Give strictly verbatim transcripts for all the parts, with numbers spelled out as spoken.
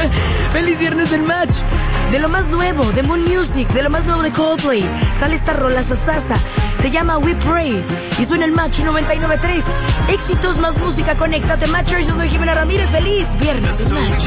¡Feliz viernes del match! De lo más nuevo, de Moon Music, de lo más nuevo de Coldplay, sale esta rola sasasa, se llama We Pray, y suena el Match noventa y nueve punto tres. Éxitos más música, conéctate, Matchers, yo soy Jimena Ramírez, feliz viernes del match.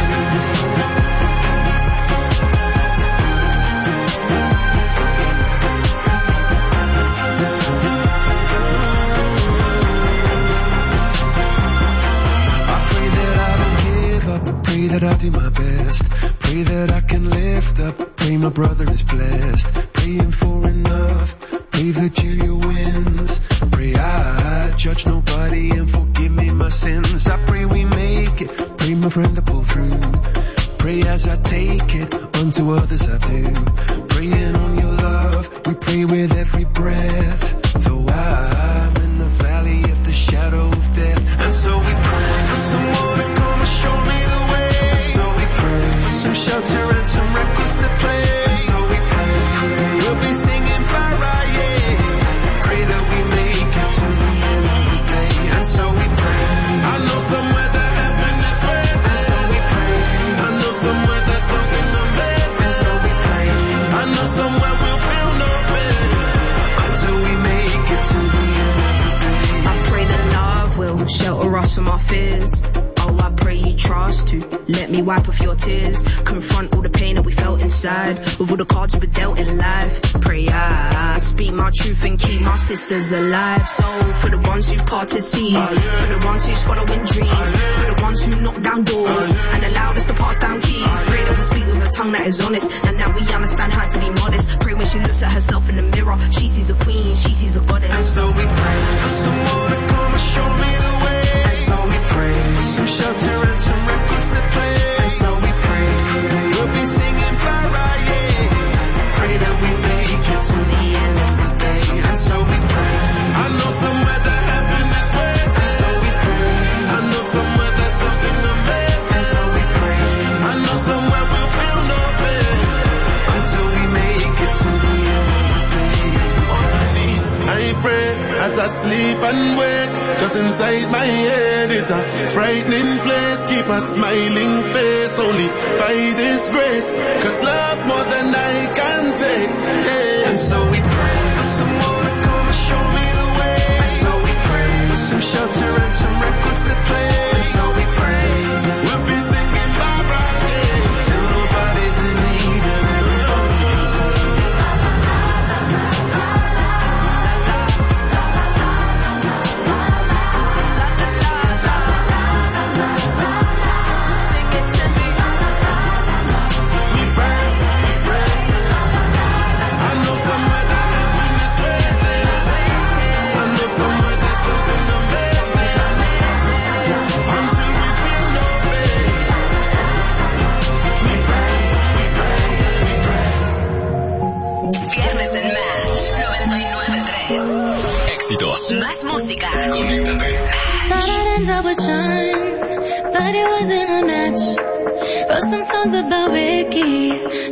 Pray that I do my best. Pray that I can lift up. Pray my brother is blessed. Praying for enough. Pray Virginia wins. Pray I judge nobody and forgive me my sins. I pray we make it. Pray my friend to pull through. Pray as I take it. Unto others I do. Praying on your love. We pray with every breath. Though I'm in the valley of the shadow of death. And so we pray for someone to come and show me the way. So we pray for some shelter and some records to play. So we pray we'll be singing Mariah. Pray that we make it to the end of the day. And so we pray. I know somewhere that heaven is waiting. And so we pray. I know somewhere that something amazing. And so we pray. I know somewhere we'll feel no pain until we make it to the end of the day. I pray that love will shelter us from our fears. Oh, I pray you trust to let me wipe off your tears. Confront all the pain that we felt inside with all the cards we were dealt in life. Pray I speak my truth and keep my sisters alive. So for the ones who've parted seas, for the ones who's following dreams, for the ones who knock down doors and allowed us to pass down keys. Pray that we speak with a tongue that is honest and that we understand how to be modest. Pray when she looks at herself in the mirror, she sees a queen, she sees a goddess. And so we pray for someone to come and show me the way. And so we pray for some shelter and some records to play. And so we pray we'll be singing Mariah. Pray that we make it to the end of the day. And so we pray. I know somewhere that heaven is waiting. And so we pray. I know somewhere that something amazing. And so we pray. I know somewhere we'll feel no pain until we make it to the end of the day. On my knees, I pray as I sleep and wake. Cause inside my head is a frightening place. Keep a smiling face only by this grace. Cause love more than I can take, yeah. And so we pray for someone to come and show me the way. And so we pray for some shelter and some records to play. And so we pray we'll be singing Mariah till nobody's in need and everybody can say. Más música. Conéctate. Thought I'd end up with Sean, but it wasn't a match. Wrote some songs about Ricky,